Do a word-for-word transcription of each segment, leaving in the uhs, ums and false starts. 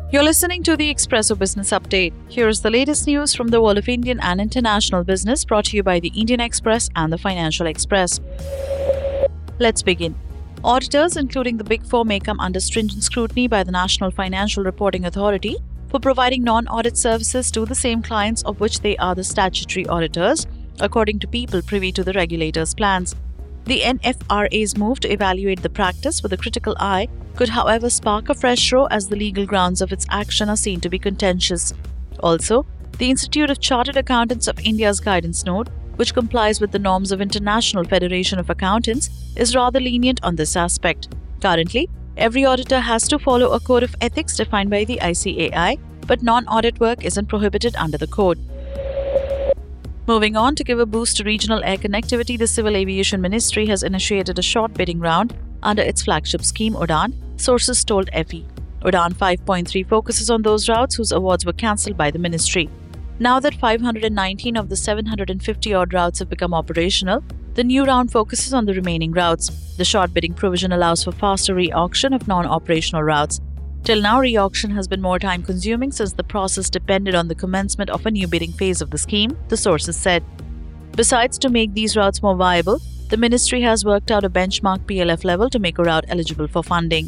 You're listening to the Expresso Business Update. Here's the latest news from the world of Indian and international business, brought to you by the Indian Express and the Financial Express. Let's begin. Auditors, including the Big Four, may come under stringent scrutiny by the National Financial Reporting Authority for providing non-audit services to the same clients of which they are the statutory auditors, according to people privy to the regulator's plans. The N F R A's move to evaluate the practice with a critical eye could, however, spark a fresh row as the legal grounds of its action are seen to be contentious. Also, the Institute of Chartered Accountants of India's guidance note, which complies with the norms of International Federation of Accountants, is rather lenient on this aspect. Currently, every auditor has to follow a code of ethics defined by the I C A I, but non-audit work isn't prohibited under the code. Moving on, to give a boost to regional air connectivity, the Civil Aviation Ministry has initiated a short bidding round under its flagship scheme, UDAN, sources told F E. UDAN five point three focuses on those routes whose awards were cancelled by the ministry. Now that five hundred nineteen of the seven hundred fifty odd routes have become operational, the new round focuses on the remaining routes. The short bidding provision allows for faster re-auction of non-operational routes. Till now, re-auction has been more time-consuming since the process depended on the commencement of a new bidding phase of the scheme, the sources said. Besides, to make these routes more viable, the ministry has worked out a benchmark P L F level to make a route eligible for funding.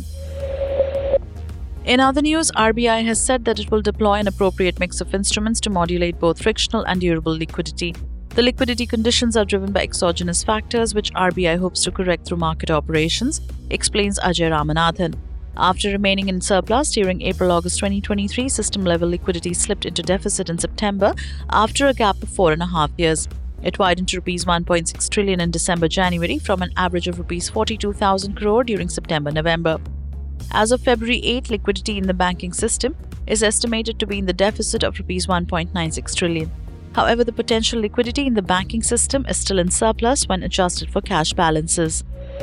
In other news, R B I has said that it will deploy an appropriate mix of instruments to modulate both frictional and durable liquidity. The liquidity conditions are driven by exogenous factors, which R B I hopes to correct through market operations, explains Ajay Ramanathan. After remaining in surplus during April-August twenty twenty-three, system-level liquidity slipped into deficit in September after a gap of four and a half years. It widened to rupees one point six trillion in December-January from an average of rupees forty-two thousand crore during September-November. As of February eighth, liquidity in the banking system is estimated to be in the deficit of rupees one point nine six trillion. However, the potential liquidity in the banking system is still in surplus when adjusted for cash balances.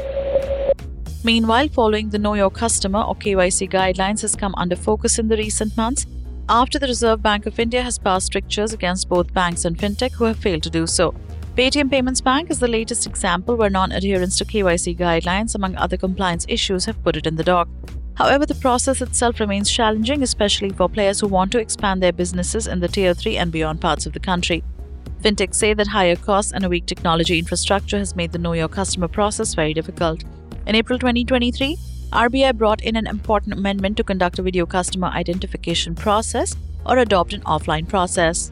Meanwhile, following the Know Your Customer or K Y C guidelines has come under focus in the recent months after the Reserve Bank of India has passed strictures against both banks and fintech who have failed to do so. Paytm Payments Bank is the latest example where non-adherence to K Y C guidelines, among other compliance issues, have put it in the dock. However, the process itself remains challenging, especially for players who want to expand their businesses in the Tier three and beyond parts of the country. Fintechs say that higher costs and a weak technology infrastructure has made the Know Your Customer process very difficult. In April twenty twenty-three, R B I brought in an important amendment to conduct a video customer identification process or adopt an offline process.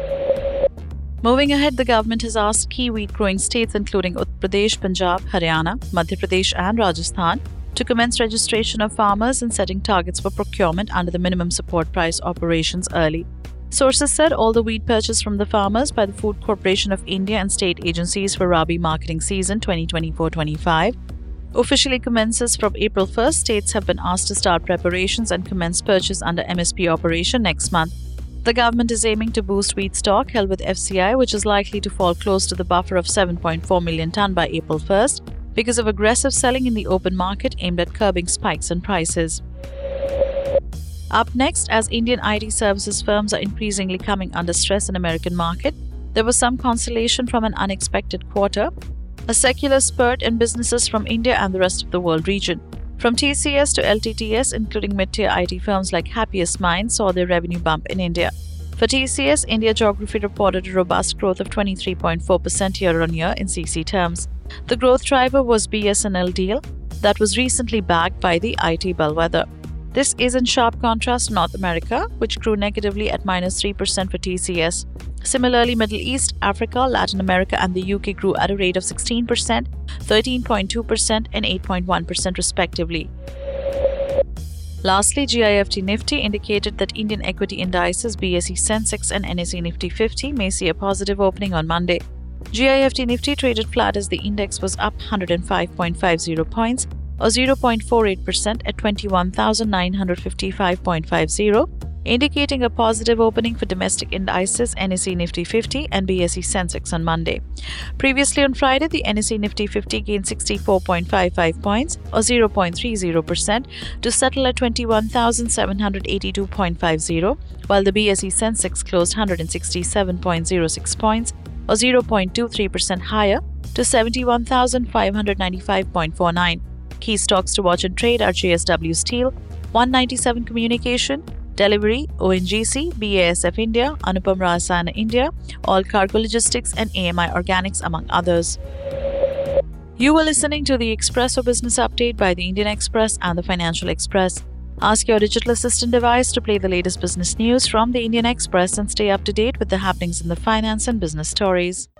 Moving ahead, the government has asked key wheat-growing states including Uttar Pradesh, Punjab, Haryana, Madhya Pradesh and Rajasthan to commence registration of farmers and setting targets for procurement under the minimum support price operations early. Sources said all the wheat purchased from the farmers by the Food Corporation of India and state agencies for Rabi marketing season twenty twenty-four twenty-five officially commences from April first. States have been asked to start preparations and commence purchase under M S P operation next month. The government is aiming to boost wheat stock held with F C I, which is likely to fall close to the buffer of seven point four million tonne by April first because of aggressive selling in the open market aimed at curbing spikes in prices. Up next, as Indian I T services firms are increasingly coming under stress in American market, there was some consolation from an unexpected quarter, a secular spurt in businesses from India and the rest of the world region. From T C S to L T T S, including mid-tier I T firms like Happiest Minds saw their revenue bump in India. For T C S, India Geography reported a robust growth of twenty-three point four percent year-on-year in C C terms. The growth driver was B S N L deal that was recently backed by the I T bellwether. This is in sharp contrast to North America, which grew negatively at minus three percent for T C S. Similarly, Middle East, Africa, Latin America and the U K grew at a rate of sixteen percent, thirteen point two percent and eight point one percent respectively. Lastly, G I F T Nifty indicated that Indian equity indices B S E Sensex and N S E Nifty fifty may see a positive opening on Monday. G I F T Nifty traded flat as the index was up one hundred five point five zero points or zero point four eight percent at twenty-one thousand nine hundred fifty-five point five zero, indicating a positive opening for domestic indices N S E Nifty fifty and B S E Sensex on Monday. Previously on Friday, the N S E Nifty fifty gained sixty-four point five five points or zero point three zero percent to settle at twenty-one thousand seven hundred eighty-two point five zero, while the B S E Sensex closed one hundred sixty-seven point zero six points or zero point two three percent higher to seventy-one thousand five hundred ninety-five point four nine. Key stocks to watch and trade are J S W Steel, one ninety-seven Communication, Delivery, O N G C, B A S F India, Anupam Rasayana India, All Cargo Logistics and A M I Organics among others. You were listening to the Expresso Business Update by the Indian Express and the Financial Express. Ask your digital assistant device to play the latest business news from the Indian Express and stay up to date with the happenings in the finance and business stories.